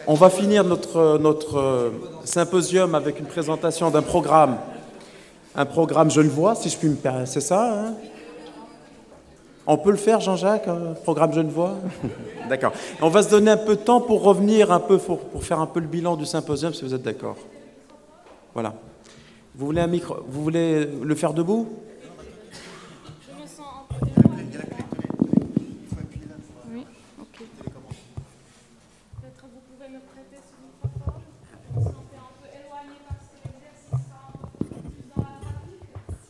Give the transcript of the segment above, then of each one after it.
On va finir notre symposium avec une présentation d'un programme. Un programme Genevois, si je puis me permettre. C'est ça, hein? On peut le faire, Jean-Jacques, un programme Genevois? D'accord. On va se donner un peu de temps pour revenir un peu, pour faire un peu le bilan du symposium, si vous êtes d'accord. Voilà. Vous voulez un micro? Vous voulez le faire debout? Je me sens un peu éloignée. Oui, ok. Peut-être vous pouvez me prêter ce microphone. Je me sentais un peu éloignée parce que l'exercice sera un peu plus dans la pratique.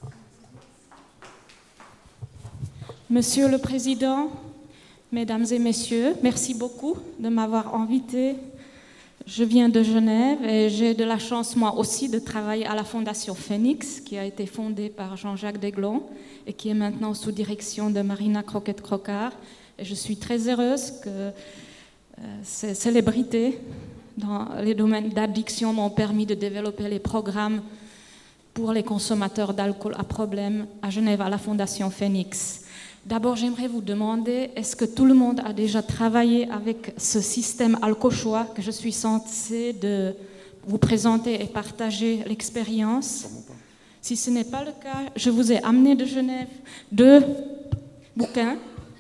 Monsieur le Président, Mesdames et Messieurs, merci beaucoup de m'avoir invité. Je viens de Genève et j'ai de la chance, moi aussi, de travailler à la Fondation Phoenix, qui a été fondée par Jean-Jacques Desglons et qui est maintenant sous direction de Marina Croquette-Crocard. Et je suis très heureuse que ces célébrités dans les domaines d'addiction m'ont permis de développer les programmes pour les consommateurs d'alcool à problème à Genève à la Fondation Phoenix. D'abord, j'aimerais vous demander, est-ce que tout le monde a déjà travaillé avec ce système Alcochois que je suis censée de vous présenter et partager l'expérience? Si ce n'est pas le cas, je vous ai amené de Genève 2 bouquins.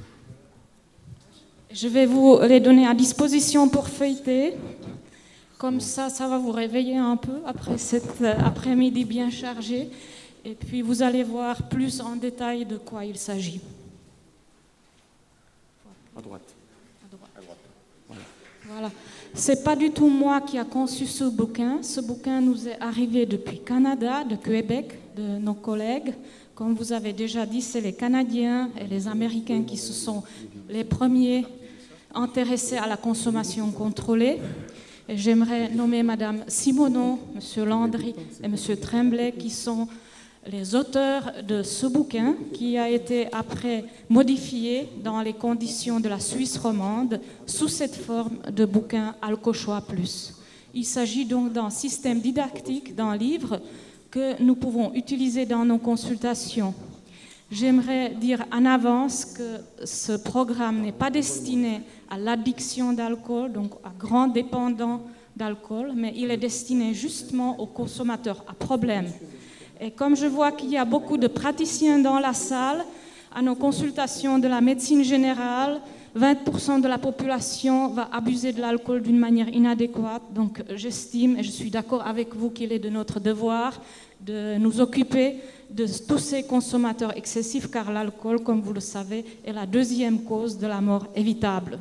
Je vais vous les donner à disposition pour feuilleter. Comme ça va vous réveiller un peu après cet après-midi bien chargé. Et puis, vous allez voir plus en détail de quoi il s'agit. À droite. Voilà. C'est pas du tout moi qui a conçu ce bouquin. Ce bouquin nous est arrivé depuis Canada, de Québec, de nos collègues. Comme vous avez déjà dit, c'est les Canadiens et les Américains qui se sont les premiers intéressés à la consommation contrôlée. Et j'aimerais nommer Madame Simoneau, Monsieur Landry et Monsieur Tremblay, qui sont les auteurs de ce bouquin qui a été après modifié dans les conditions de la Suisse romande sous cette forme de bouquin Alcochois Plus. Il s'agit donc d'un système didactique, d'un livre que nous pouvons utiliser dans nos consultations. J'aimerais dire en avance que ce programme n'est pas destiné à l'addiction d'alcool, donc à grands dépendants d'alcool, mais il est destiné justement aux consommateurs à problème. Et comme je vois qu'il y a beaucoup de praticiens dans la salle, à nos consultations de la médecine générale, 20% de la population va abuser de l'alcool d'une manière inadéquate. Donc j'estime, et je suis d'accord avec vous, qu'il est de notre devoir de nous occuper de tous ces consommateurs excessifs, car l'alcool, comme vous le savez, est la deuxième cause de la mort évitable.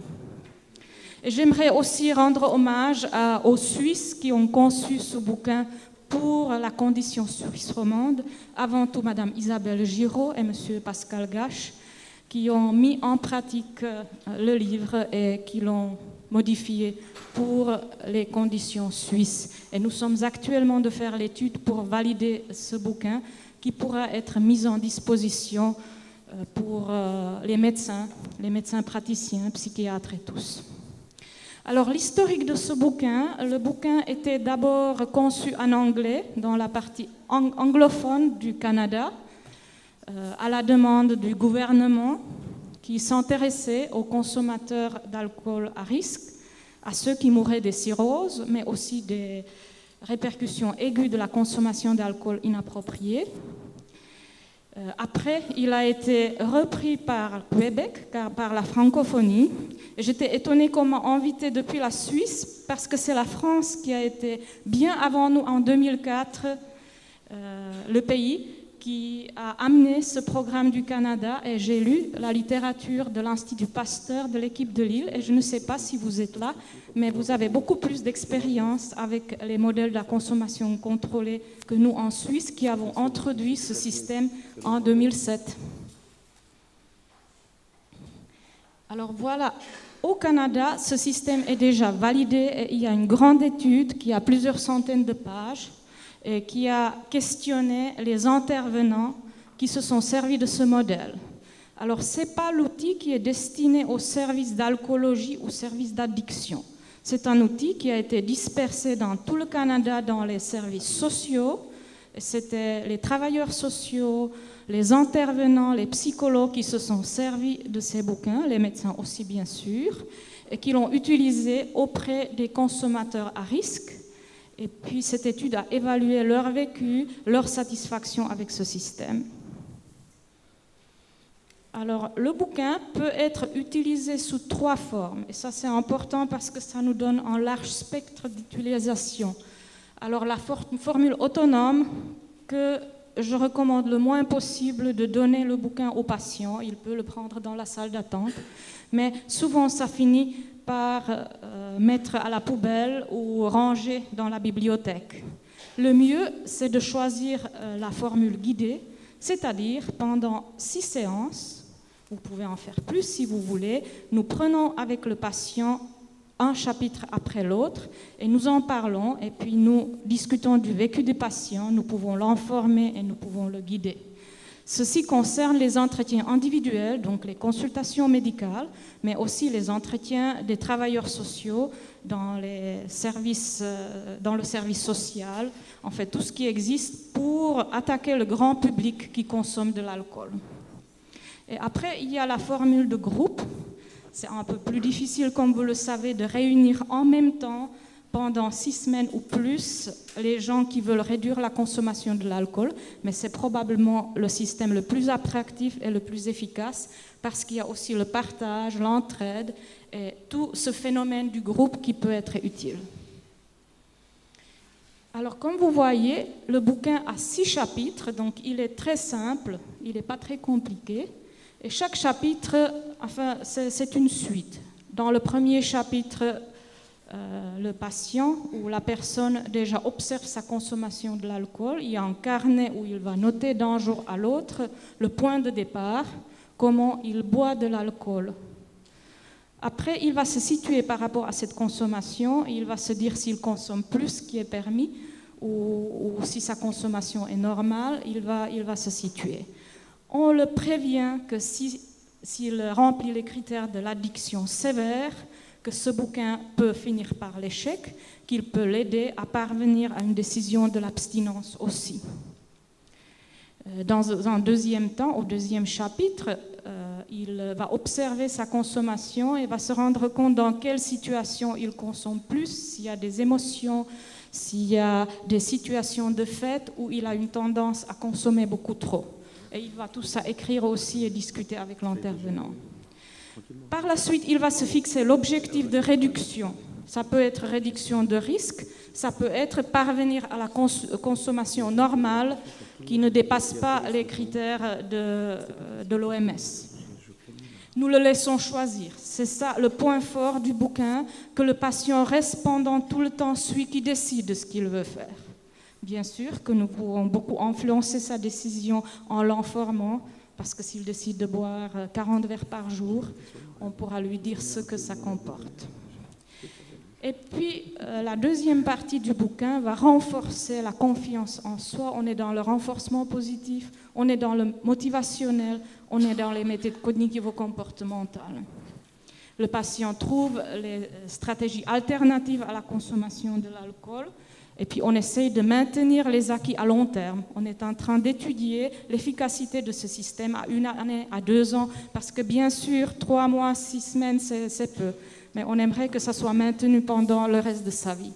Et j'aimerais aussi rendre hommage aux Suisses qui ont conçu ce bouquin pour la condition suisse romande, avant tout Madame Isabelle Giraud et Monsieur Pascal Gache, qui ont mis en pratique le livre et qui l'ont modifié pour les conditions suisses. Et nous sommes actuellement de faire l'étude pour valider ce bouquin qui pourra être mis en disposition pour les médecins praticiens, psychiatres et tous. Alors, l'historique de ce bouquin, le bouquin était d'abord conçu en anglais, dans la partie anglophone du Canada, à la demande du gouvernement qui s'intéressait aux consommateurs d'alcool à risque, à ceux qui mouraient des cirrhoses, mais aussi des répercussions aiguës de la consommation d'alcool inappropriée. Après, il a été repris par Québec, par la francophonie. J'étais étonnée qu'on m'a invité depuis la Suisse, parce que c'est la France qui a été bien avant nous en 2004, le pays qui a amené ce programme du Canada, et j'ai lu la littérature de l'Institut Pasteur de l'équipe de Lille, et je ne sais pas si vous êtes là, mais vous avez beaucoup plus d'expérience avec les modèles de la consommation contrôlée que nous en Suisse, qui avons introduit ce système en 2007. Alors voilà, au Canada, ce système est déjà validé, et il y a une grande étude qui a plusieurs centaines de pages, et qui a questionné les intervenants qui se sont servis de ce modèle. Alors, ce n'est pas l'outil qui est destiné aux services d'alcoolologie ou services d'addiction. C'est un outil qui a été dispersé dans tout le Canada dans les services sociaux. C'était les travailleurs sociaux, les intervenants, les psychologues qui se sont servis de ces bouquins, les médecins aussi bien sûr. et qu'ils l'ont utilisé auprès des consommateurs à risque. Et puis cette étude a évalué leur vécu, leur satisfaction avec ce système. Alors, le bouquin peut être utilisé sous 3 formes, et ça c'est important parce que ça nous donne un large spectre d'utilisation. Alors, la formule autonome, que je recommande le moins possible de donner le bouquin au patient, il peut le prendre dans la salle d'attente, mais souvent ça finit par mettre à la poubelle ou ranger dans la bibliothèque. Le mieux, c'est de choisir la formule guidée, c'est-à-dire pendant 6 séances, vous pouvez en faire plus si vous voulez, nous prenons avec le patient un chapitre après l'autre et nous en parlons et puis nous discutons du vécu des patients, nous pouvons l'informer et nous pouvons le guider. Ceci concerne les entretiens individuels, donc les consultations médicales, mais aussi les entretiens des travailleurs sociaux dans le service social, en fait tout ce qui existe pour attaquer le grand public qui consomme de l'alcool. Et après, il y a la formule de groupe. C'est un peu plus difficile, comme vous le savez, de réunir en même temps, pendant 6 semaines ou plus, les gens qui veulent réduire la consommation de l'alcool, mais c'est probablement le système le plus attractif et le plus efficace, parce qu'il y a aussi le partage, l'entraide, et tout ce phénomène du groupe qui peut être utile. Alors, comme vous voyez, le bouquin a 6 chapitres, donc il est très simple, il n'est pas très compliqué. Et chaque chapitre, enfin, c'est une suite. Dans le premier chapitre, le patient ou la personne déjà observe sa consommation de l'alcool. Il y a un carnet où il va noter d'un jour à l'autre le point de départ, comment il boit de l'alcool. Après, il va se situer par rapport à cette consommation. Il va se dire s'il consomme plus qui est permis ou si sa consommation est normale, il va se situer. On le prévient que s'il remplit les critères de l'addiction sévère, que ce bouquin peut finir par l'échec, qu'il peut l'aider à parvenir à une décision de l'abstinence aussi. Dans un deuxième temps, au deuxième chapitre, il va observer sa consommation et va se rendre compte dans quelle situation il consomme plus, s'il y a des émotions, s'il y a des situations de fête où il a une tendance à consommer beaucoup trop. Et il va tout ça écrire aussi et discuter avec l'intervenant. Par la suite, il va se fixer l'objectif de réduction. Ça peut être réduction de risque, ça peut être parvenir à la consommation normale qui ne dépasse pas les critères de l'OMS. Nous le laissons choisir. C'est ça le point fort du bouquin, que le patient reste pendant tout le temps celui qui décide de ce qu'il veut faire. Bien sûr que nous pourrons beaucoup influencer sa décision en l'informant, parce que s'il décide de boire 40 verres par jour, on pourra lui dire ce que ça comporte. Et puis, la deuxième partie du bouquin va renforcer la confiance en soi. On est dans le renforcement positif, on est dans le motivationnel, on est dans les méthodes cognitivo-comportementales. Le patient trouve les stratégies alternatives à la consommation de l'alcool. Et puis on essaye de maintenir les acquis à long terme. On est en train d'étudier l'efficacité de ce système à 1 année, à 2 ans, parce que bien sûr, 3 mois, 6 semaines, c'est peu. Mais on aimerait que ça soit maintenu pendant le reste de sa vie.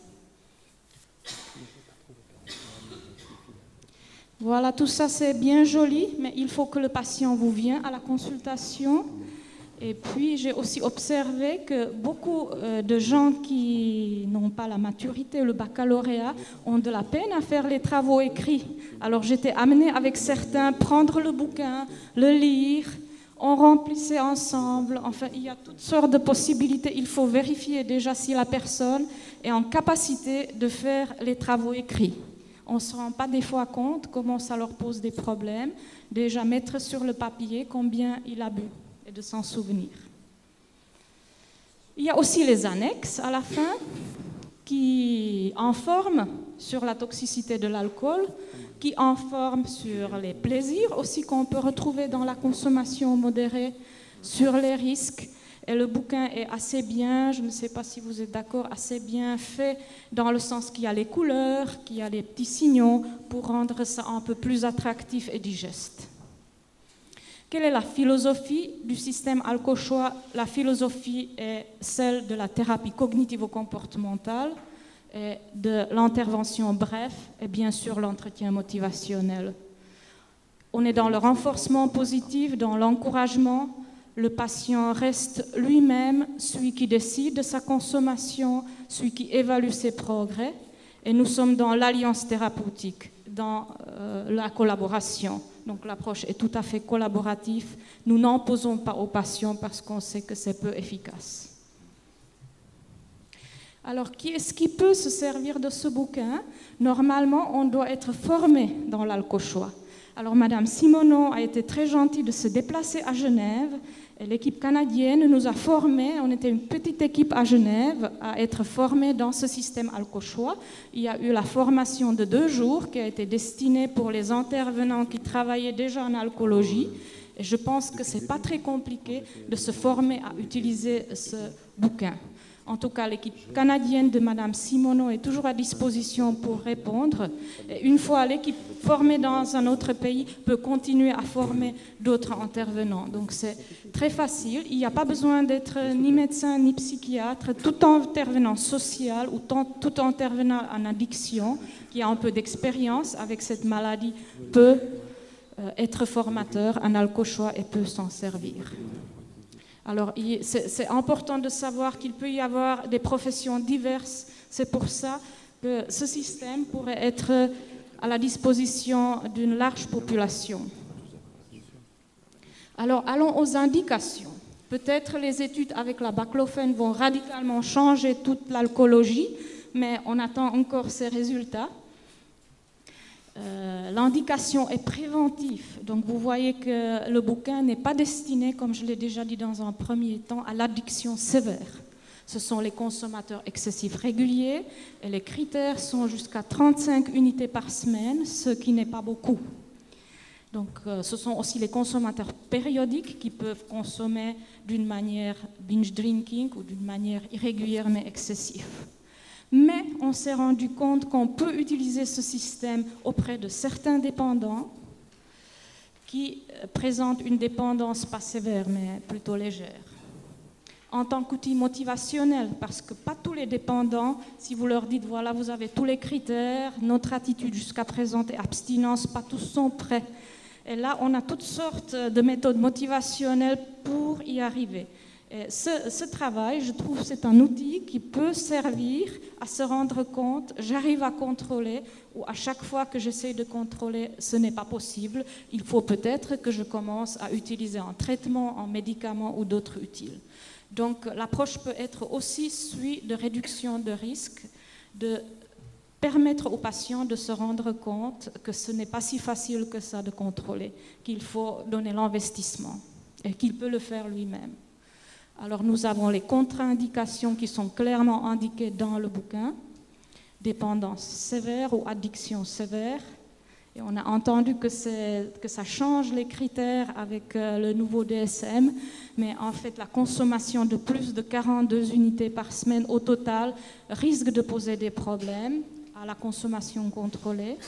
Voilà, tout ça c'est bien joli, mais il faut que le patient vous vienne à la consultation. Et puis, j'ai aussi observé que beaucoup de gens qui n'ont pas la maturité, le baccalauréat, ont de la peine à faire les travaux écrits. Alors, j'étais amenée avec certains prendre le bouquin, le lire, on remplissait ensemble. Enfin, il y a toutes sortes de possibilités. Il faut vérifier déjà si la personne est en capacité de faire les travaux écrits. On ne se rend pas des fois compte comment ça leur pose des problèmes. Déjà, mettre sur le papier combien il a bu et de s'en souvenir. Il y a aussi les annexes à la fin qui informent sur la toxicité de l'alcool, qui informent sur les plaisirs aussi qu'on peut retrouver dans la consommation modérée, sur les risques. Et le bouquin est assez bien, je ne sais pas si vous êtes d'accord, assez bien fait dans le sens qu'il y a les couleurs, qu'il y a les petits signaux pour rendre ça un peu plus attractif et digeste. Quelle est la philosophie du système Alcochois? La philosophie est celle de la thérapie cognitivo-comportementale, et de l'intervention bref et bien sûr l'entretien motivationnel. On est dans le renforcement positif, dans l'encouragement. Le patient reste lui-même celui qui décide de sa consommation, celui qui évalue ses progrès. Et nous sommes dans l'alliance thérapeutique, dans la collaboration. Donc l'approche est tout à fait collaborative. Nous n'en posons pas aux patients parce qu'on sait que c'est peu efficace. Alors, qui est-ce qui peut se servir de ce bouquin? Normalement, on doit être formé dans l'Alcochois. Alors, Madame Simoneau a été très gentille de se déplacer à Genève. Et l'équipe canadienne nous a formés. On était une petite équipe à Genève à être formée dans ce système Alcochois. Il y a eu la formation de 2 jours qui a été destinée pour les intervenants qui travaillaient déjà en alcoolologie. Et je pense que ce n'est pas très compliqué de se former à utiliser ce bouquin. En tout cas, l'équipe canadienne de Madame Simoneau est toujours à disposition pour répondre. Et une fois l'équipe formée dans un autre pays peut continuer à former d'autres intervenants. Donc c'est très facile. Il n'y a pas besoin d'être ni médecin ni psychiatre. Tout intervenant social ou tout intervenant en addiction qui a un peu d'expérience avec cette maladie peut être formateur en Alcochois et peut s'en servir. Alors, c'est important de savoir qu'il peut y avoir des professions diverses. C'est pour ça que ce système pourrait être à la disposition d'une large population. Alors, allons aux indications. Peut-être les études avec la baclofène vont radicalement changer toute l'alcoolologie, mais on attend encore ces résultats. L'indication est préventive, donc vous voyez que le bouquin n'est pas destiné, comme je l'ai déjà dit dans un premier temps, à l'addiction sévère. Ce sont les consommateurs excessifs réguliers et les critères sont jusqu'à 35 unités par semaine, ce qui n'est pas beaucoup. Donc ce sont aussi les consommateurs périodiques qui peuvent consommer d'une manière binge drinking ou d'une manière irrégulière mais excessive. Mais on s'est rendu compte qu'on peut utiliser ce système auprès de certains dépendants qui présentent une dépendance pas sévère, mais plutôt légère. En tant qu'outil motivationnel, parce que pas tous les dépendants, si vous leur dites, voilà, vous avez tous les critères, notre attitude jusqu'à présent est abstinence, pas tous sont prêts. Et là, on a toutes sortes de méthodes motivationnelles pour y arriver. Et ce travail, je trouve, c'est un outil qui peut servir à se rendre compte, j'arrive à contrôler, ou à chaque fois que j'essaie de contrôler, ce n'est pas possible. Il faut peut-être que je commence à utiliser un traitement, un médicament ou d'autres utiles. Donc l'approche peut être aussi celui de réduction de risque, de permettre aux patients de se rendre compte que ce n'est pas si facile que ça de contrôler, qu'il faut donner l'investissement et qu'il peut le faire lui-même. Alors nous avons les contre-indications qui sont clairement indiquées dans le bouquin, dépendance sévère ou addiction sévère. Et on a entendu que ça change les critères avec le nouveau DSM, mais en fait la consommation de plus de 42 unités par semaine au total risque de poser des problèmes à la consommation contrôlée.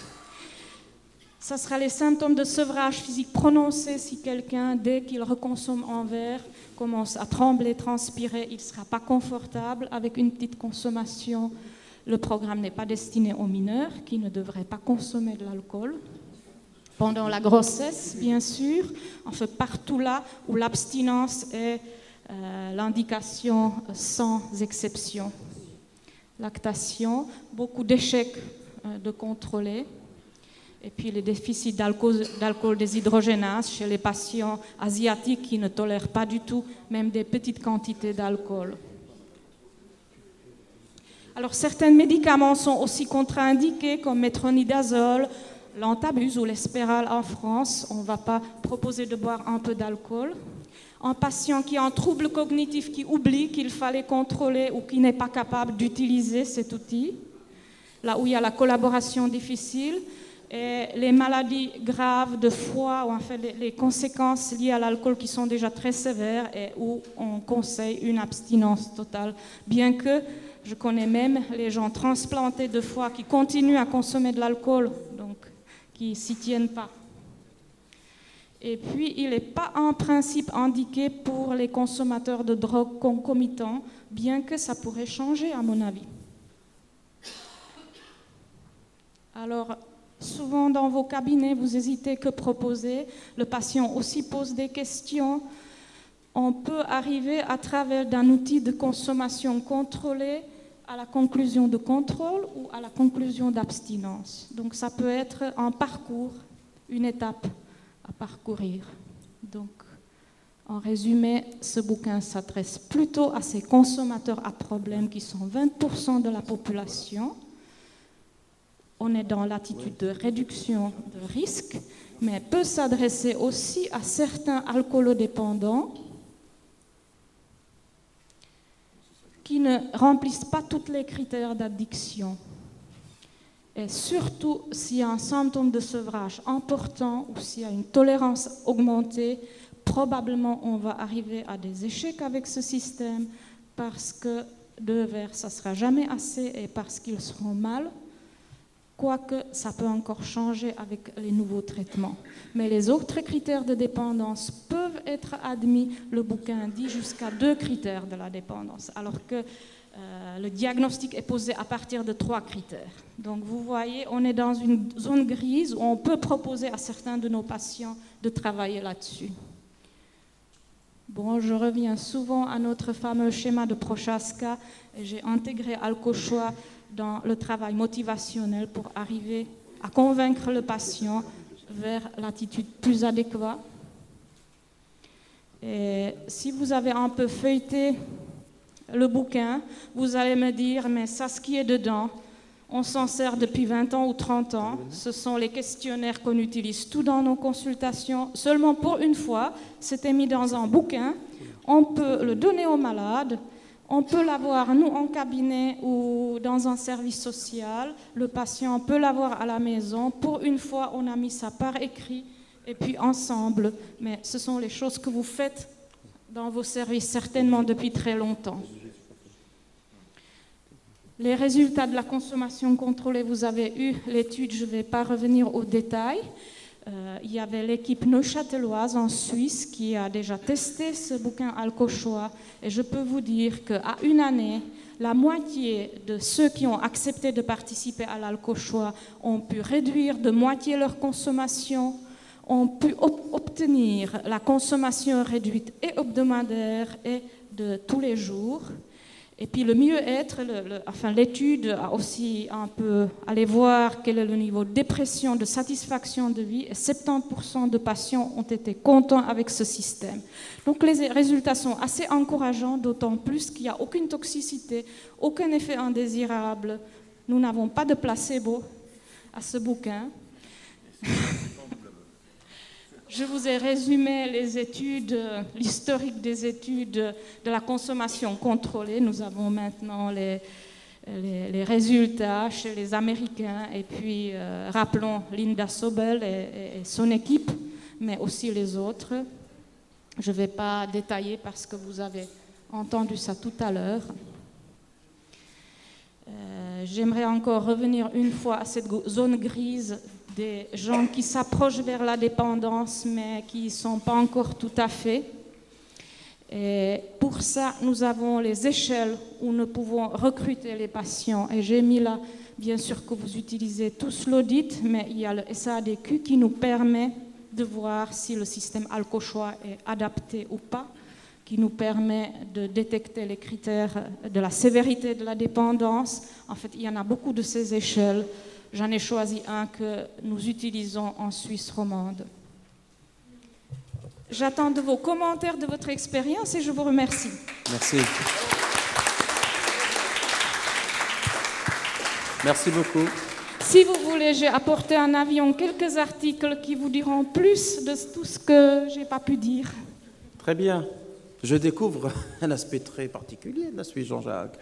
Ça sera les symptômes de sevrage physique prononcés si quelqu'un, dès qu'il reconsomme un verre, commence à trembler, transpirer, il ne sera pas confortable avec une petite consommation. Le programme n'est pas destiné aux mineurs qui ne devraient pas consommer de l'alcool. Pendant la grossesse, bien sûr, on fait partout là où l'abstinence est l'indication sans exception. Lactation, beaucoup d'échecs de contrôler. Et puis les déficits d'alcool déshydrogénase chez les patients asiatiques qui ne tolèrent pas du tout même des petites quantités d'alcool. Alors certains médicaments sont aussi contre-indiqués comme métronidazole, l'antabuse ou l'espérale en France. On ne va pas proposer de boire un peu d'alcool. Un patient qui a un trouble cognitif qui oublie qu'il fallait contrôler ou qui n'est pas capable d'utiliser cet outil, là où il y a la collaboration difficile. Et les maladies graves de foie, ou en fait les conséquences liées à l'alcool qui sont déjà très sévères et où on conseille une abstinence totale. Bien que je connais même les gens transplantés de foie qui continuent à consommer de l'alcool, donc qui ne s'y tiennent pas. Et puis, il n'est pas en principe indiqué pour les consommateurs de drogue concomitants, bien que ça pourrait changer à mon avis. Alors, souvent dans vos cabinets, vous hésitez que proposer. Le patient aussi pose des questions. On peut arriver à travers d'un outil de consommation contrôlée à la conclusion de contrôle ou à la conclusion d'abstinence. Donc ça peut être un parcours, une étape à parcourir. Donc, en résumé, ce bouquin s'adresse plutôt à ces consommateurs à problème qui sont 20% de la population. On est dans l'attitude de réduction de risque, mais peut s'adresser aussi à certains alcoolodépendants qui ne remplissent pas tous les critères d'addiction. Et surtout, s'il y a un symptôme de sevrage important ou s'il y a une tolérance augmentée, probablement on va arriver à des échecs avec ce système parce que 2 verres, ça ne sera jamais assez et parce qu'ils seront mal, quoique ça peut encore changer avec les nouveaux traitements. Mais les autres critères de dépendance peuvent être admis. Le bouquin dit jusqu'à 2 critères de la dépendance, alors que le diagnostic est posé à partir de 3 critères. Donc vous voyez, on est dans une zone grise où on peut proposer à certains de nos patients de travailler là-dessus. Bon, je reviens souvent à notre fameux schéma de Prochaska et j'ai intégré Alcochois dans le travail motivationnel pour arriver à convaincre le patient vers l'attitude plus adéquate. Et si vous avez un peu feuilleté le bouquin, vous allez me dire, mais ça, ce qui est dedans, on s'en sert depuis 20 ans ou 30 ans. Ce sont les questionnaires qu'on utilise tout dans nos consultations. Seulement pour une fois, c'était mis dans un bouquin. On peut le donner aux malades. On peut l'avoir, nous, en cabinet ou dans un service social. Le patient peut l'avoir à la maison. Pour une fois, on a mis ça par écrit et puis ensemble. Mais ce sont les choses que vous faites dans vos services, certainement depuis très longtemps. Les résultats de la consommation contrôlée, vous avez eu l'étude, je ne vais pas revenir aux détails. Il y avait l'équipe neuchâteloise en Suisse qui a déjà testé ce bouquin Alcochois et je peux vous dire qu'à une année, la moitié de ceux qui ont accepté de participer à l'Alcochois ont pu réduire de moitié leur consommation, ont pu obtenir la consommation réduite et hebdomadaire et de tous les jours. Et puis le mieux-être, l'étude a aussi un peu allé voir quel est le niveau de dépression, de satisfaction de vie, et 70% de patients ont été contents avec ce système. Donc les résultats sont assez encourageants, d'autant plus qu'il n'y a aucune toxicité, aucun effet indésirable. Nous n'avons pas de placebo à ce bouquin. Je vous ai résumé les études, l'historique des études de la consommation contrôlée. Nous avons maintenant les résultats chez les Américains. Et puis, rappelons Linda Sobel et son équipe, mais aussi les autres. Je ne vais pas détailler parce que vous avez entendu ça tout à l'heure. J'aimerais encore revenir une fois à cette zone grise des gens qui s'approchent vers la dépendance, mais qui ne sont pas encore tout à fait. Et pour ça, nous avons les échelles où nous pouvons recruter les patients. Et j'ai mis là, bien sûr que vous utilisez tous l'audit, mais il y a le SADQ qui nous permet de voir si le système Alcochois est adapté ou pas, qui nous permet de détecter les critères de la sévérité de la dépendance. En fait, il y en a beaucoup de ces échelles. J'en ai choisi un que nous utilisons en Suisse romande. J'attends de vos commentaires, de votre expérience et je vous remercie. Merci. Merci beaucoup. Si vous voulez, j'ai apporté en avion quelques articles qui vous diront plus de tout ce que je n'ai pas pu dire. Très bien. Je découvre un aspect très particulier de la Suisse, Jean-Jacques.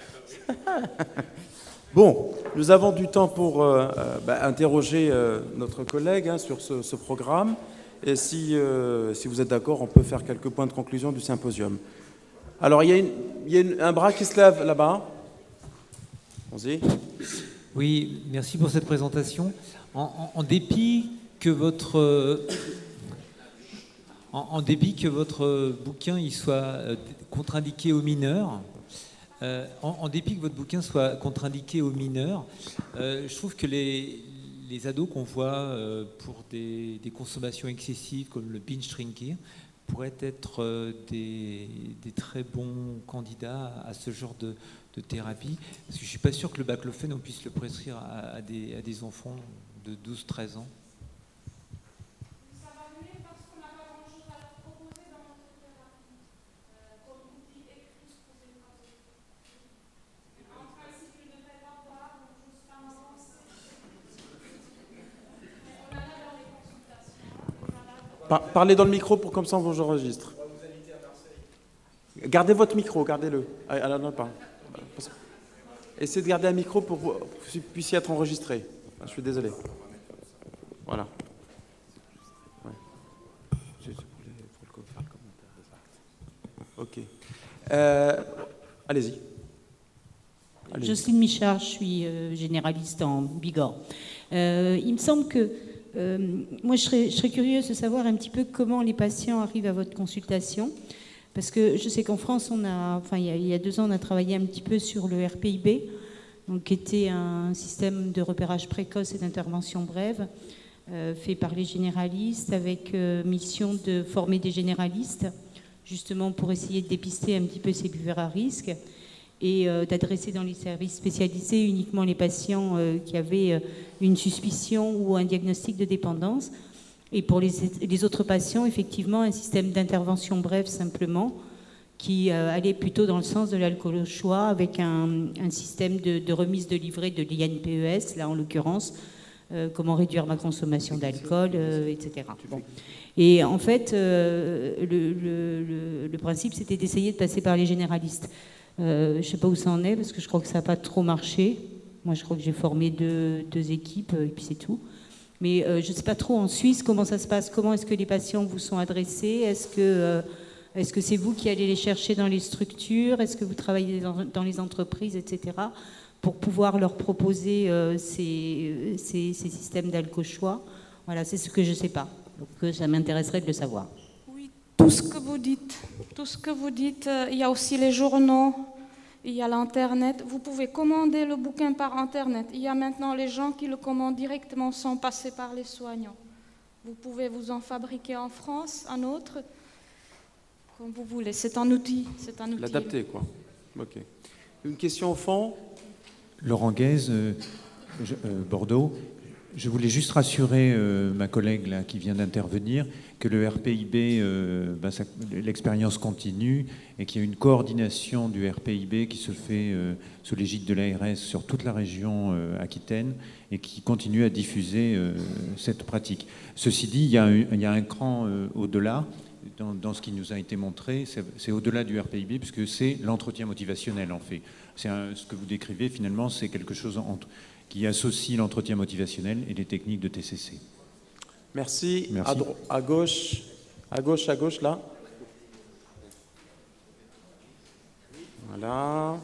Bon, nous avons du temps pour interroger notre collègue sur ce programme. Et si vous êtes d'accord, on peut faire quelques points de conclusion du symposium. Alors, il y a un bras qui se lève là-bas. Allons-y. Oui, merci pour cette présentation. En dépit que votre En dépit que votre bouquin il soit contre-indiqué aux mineurs, en dépit que votre bouquin soit contre-indiqué aux mineurs, je trouve que les ados qu'on voit pour des consommations excessives comme le binge drinking pourraient être des très bons candidats à ce genre de thérapie. Parce que je ne suis pas sûr que le baclofène, on puisse le prescrire à des enfants de 12-13 ans. Parlez dans le micro pour comme ça on vous enregistre. Gardez votre micro, gardez-le. Ah, non, pas. Essayez de garder un micro pour que vous puissiez être enregistré. Je suis désolé. Voilà. Ouais. Ok. Allez-y. Jocelyne Michard, je suis généraliste en Bigorre. Il me semble que moi, je serais curieuse de savoir un petit peu comment les patients arrivent à votre consultation. Parce que je sais qu'en France, il y a 2 ans, on a travaillé un petit peu sur le RPIB, donc, qui était un système de repérage précoce et d'intervention brève, fait par les généralistes, avec mission de former des généralistes, justement pour essayer de dépister un petit peu ces buveurs à risque, et d'adresser dans les services spécialisés uniquement les patients qui avaient une suspicion ou un diagnostic de dépendance. Et pour les autres patients, effectivement, un système d'intervention brève simplement qui allait plutôt dans le sens de l'alcool au choix avec un système de remise de livret de l'INPES, là en l'occurrence, comment réduire ma consommation d'alcool, etc. Bon. Et en fait, le principe, c'était d'essayer de passer par les généralistes. Je ne sais pas où ça en est, parce que je crois que ça n'a pas trop marché. Moi, je crois que j'ai formé deux équipes, et puis c'est tout. Mais je ne sais pas trop en Suisse comment ça se passe. Comment est-ce que les patients vous sont adressés? Est-ce que c'est vous qui allez les chercher dans les structures? Est-ce que vous travaillez dans les entreprises, etc., pour pouvoir leur proposer ces systèmes d'alco-choix? Voilà, c'est ce que je ne sais pas. Donc ça m'intéresserait de le savoir. Oui, tout ce que vous dites, il y a aussi les journaux, il y a l'Internet. Vous pouvez commander le bouquin par Internet. Il y a maintenant les gens qui le commandent directement sans passer par les soignants. Vous pouvez vous en fabriquer en France un autre, comme vous voulez. C'est un outil. L'adapter, quoi. Ok. Une question au fond. Laurent Guèze, Bordeaux. Je voulais juste rassurer ma collègue là, qui vient d'intervenir que le RPIB, l'expérience continue et qu'il y a une coordination du RPIB qui se fait sous l'égide de l'ARS sur toute la région Aquitaine et qui continue à diffuser cette pratique. Ceci dit, il y a un cran au-delà. Dans ce qui nous a été montré, c'est au-delà du RPIB puisque c'est l'entretien motivationnel en fait. Ce que vous décrivez finalement, c'est quelque chose qui associe l'entretien motivationnel et les techniques de TCC. Merci. Merci. À gauche, là. Voilà.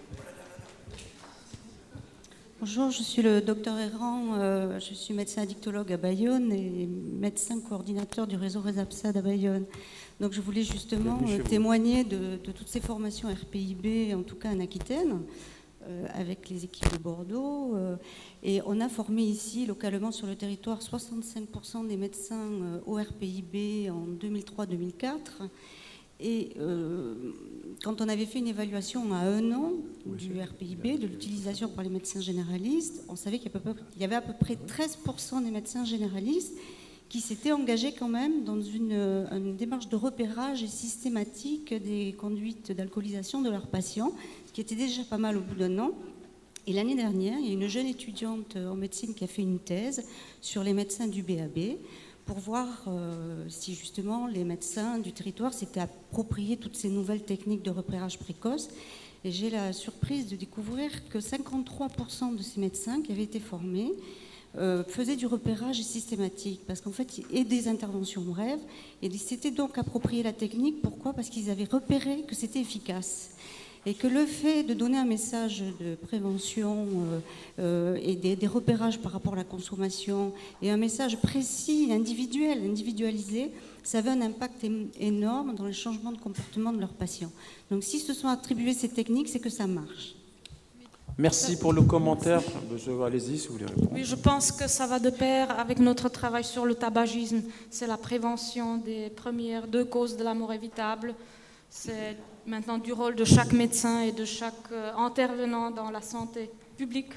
Bonjour, je suis le docteur Errand, je suis médecin addictologue à Bayonne et médecin coordinateur du réseau Resapsad à Bayonne. Donc je voulais justement témoigner de toutes ces formations RPIB, en tout cas en Aquitaine, avec les équipes de Bordeaux. Et on a formé ici, localement sur le territoire, 65% des médecins au RPIB en 2003-2004. Et quand on avait fait une évaluation à 1 an du RPIB, de l'utilisation par les médecins généralistes, on savait qu'il y avait à peu près 13% des médecins généralistes qui s'étaient engagés quand même dans une démarche de repérage et systématique des conduites d'alcoolisation de leurs patients, ce qui était déjà pas mal au bout d'1 an. Et l'année dernière, il y a une jeune étudiante en médecine qui a fait une thèse sur les médecins du BAB, pour voir si justement les médecins du territoire s'étaient appropriés toutes ces nouvelles techniques de repérage précoce. Et j'ai la surprise de découvrir que 53% de ces médecins qui avaient été formés faisaient du repérage systématique, parce qu'en fait, et des interventions brèves, et s'étaient donc approprié la technique. Pourquoi? Parce qu'ils avaient repéré que c'était efficace. Et que le fait de donner un message de prévention et des repérages par rapport à la consommation et un message précis, individualisé, ça avait un impact énorme dans le changement de comportement de leurs patients. Donc si se sont attribuées ces techniques, c'est que ça marche. Merci pour le commentaire. Allez-y si vous voulez répondre. Oui, je pense que ça va de pair avec notre travail sur le tabagisme. C'est la prévention des premières 2 causes de la mort évitable. C'est maintenant du rôle de chaque médecin et de chaque intervenant dans la santé publique.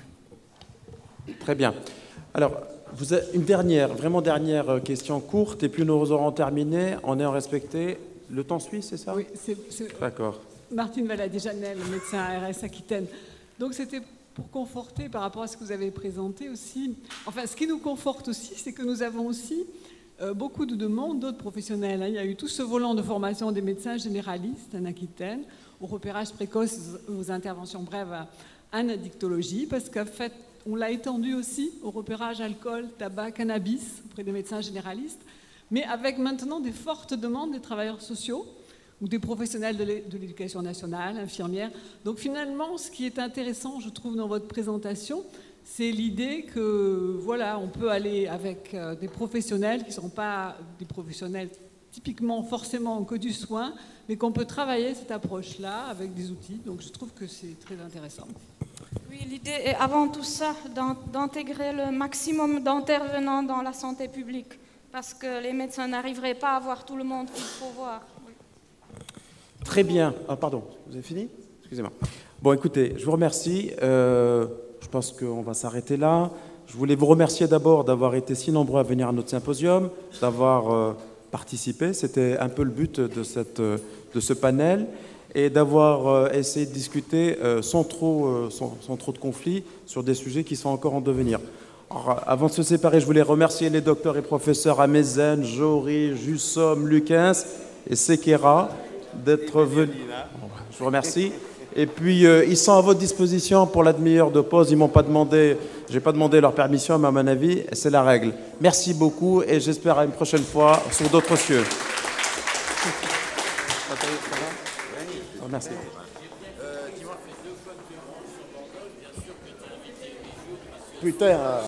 Très bien. Alors, vous avez une vraiment dernière question courte, et puis nous aurons terminé en ayant respecté le temps suisse, c'est ça? Oui, D'accord. Martine Valadier-Janel, médecin ARS Aquitaine. Donc c'était pour conforter par rapport à ce que vous avez présenté aussi. Enfin, ce qui nous conforte aussi, c'est que nous avons aussi beaucoup de demandes d'autres professionnels. Il y a eu tout ce volant de formation des médecins généralistes en Aquitaine, au repérage précoce, aux interventions brèves en addictologie, parce qu'en fait, on l'a étendu aussi au repérage alcool, tabac, cannabis auprès des médecins généralistes, mais avec maintenant des fortes demandes des travailleurs sociaux ou des professionnels de l'éducation nationale, infirmières. Donc finalement, ce qui est intéressant, je trouve, dans votre présentation, c'est l'idée que, voilà, on peut aller avec des professionnels qui ne sont pas des professionnels typiquement forcément que du soin, mais qu'on peut travailler cette approche-là avec des outils. Donc je trouve que c'est très intéressant. Oui, l'idée est avant tout ça, d'intégrer le maximum d'intervenants dans la santé publique, parce que les médecins n'arriveraient pas à voir tout le monde qu'il faut voir. Oui. Très bien. Ah, pardon, vous avez fini? Excusez-moi. Bon, écoutez, je vous remercie. Je pense qu'on va s'arrêter là. Je voulais vous remercier d'abord d'avoir été si nombreux à venir à notre symposium, d'avoir participé. C'était un peu le but de ce panel, et d'avoir essayé de discuter sans trop de conflits sur des sujets qui sont encore en devenir. Alors, avant de se séparer, je voulais remercier les docteurs et professeurs Amezen, Jory, Jussom, Lucas et Sekera d'être venus. Je vous remercie. Et puis, ils sont à votre disposition pour la demi-heure de pause. Ils m'ont pas demandé, j'ai pas demandé leur permission, mais à mon avis, c'est la règle. Merci beaucoup, et j'espère à une prochaine fois sur d'autres cieux. Merci. Putain.